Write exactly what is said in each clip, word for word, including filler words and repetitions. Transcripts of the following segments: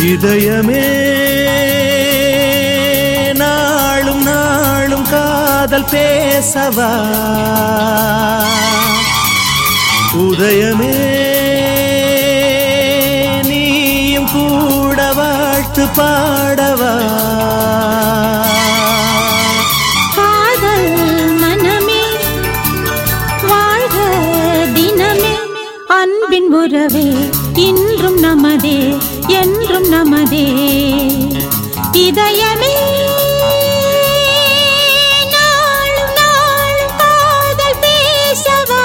இதயமே நாளும் நாளும் காதல் பேசவா உதயமே நீயும் கூட வாழ்த்து பாடவா காதல் மனமே வாழ்க தினமே அன்பின் உறவே இன்றும் நமதே என்றும் நமதே இதயமே நாளும் நாளும் காதல் பேசவா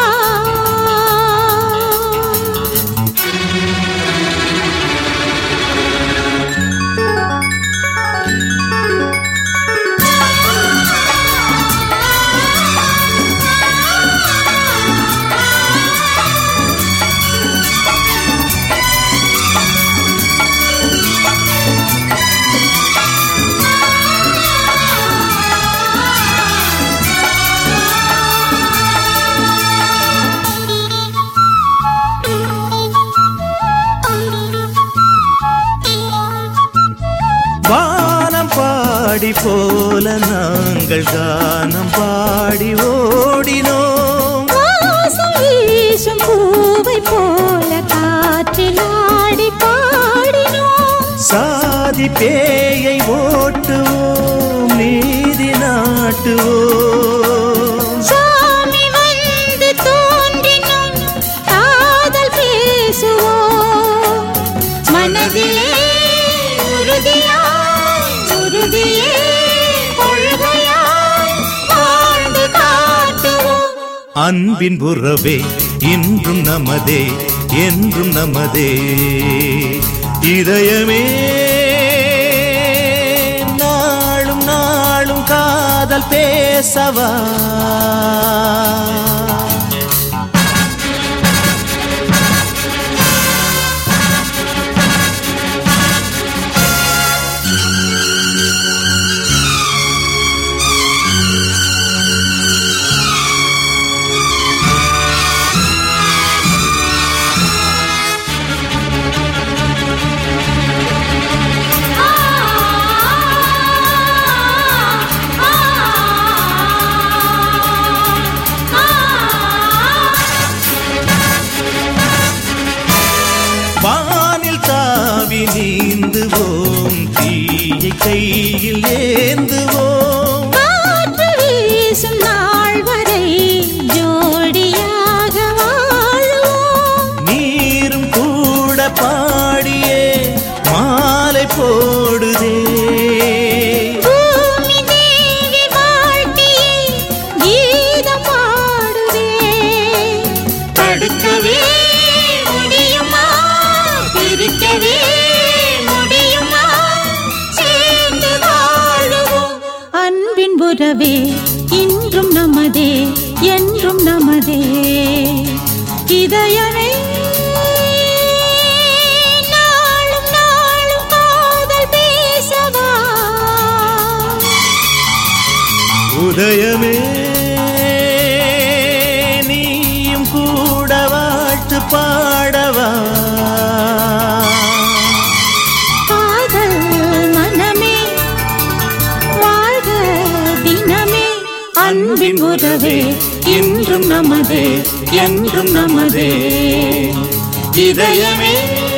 வானம் பாடி போல நாங்கள் கானம் பாடி ஓடினோம் வாசம் வீசும் பூவை போல காற்றில் ஆடி பாடினோம் சாதி பேயை ஓட்டுவோம் நீதி நாட்டுவோம் சாமி வந்து தோன்றினோம் காதல் பேசுவோம் மனதிலே உறுதியாய் உறுதியே கொள்கையாய் வாழ்ந்து காட்டுவோம் அன்பின் உறவே இன்றும் நமதே என்றும் நமதே இதயமே நாளும் நாளும் காதல் பேசவா வானில் தாவி நீந்துவோம் தீயை கையில் ஏந்துவோம் காற்று வீசும் நாள் வரை ஜோடியாக வாழுவோம் நீரும் கூட பாடியே மாலை போடுதே பூமி தேவி வாழ்த்தியே கீதம் பாடுதே தடுக்கவே முடியுமா பிரிக்கவே முடியுமா சேர்ந்து வாழுவோம் அன்பின் உறவே இன்றும் நமதே என்றும் நமதே இதயமே நாளும் நாளும் காதல் பேசவா உதயமே நீயும் கூட வாழ்த்து பாடவா காதல் மனமே வாழ்க தினமே அன்பின் உறவே இன்றும் நமதே என்றும் நமதே இதயமே